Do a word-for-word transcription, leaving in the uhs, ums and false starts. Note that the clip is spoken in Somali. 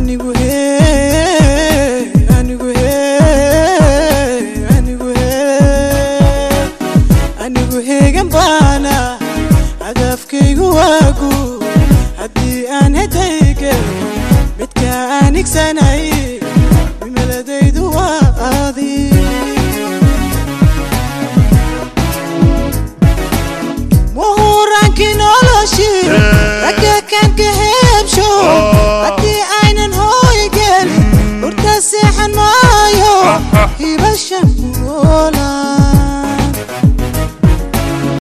anigu hee anigu hee anigu hee anigu heegan baana hadafkaygu waagu haddii aan hedayga midka aan igsanay bimeladaydu waa adii Ragga kan ka hebsho haddii aynan hooy gelin hurda seexan maayo hibashan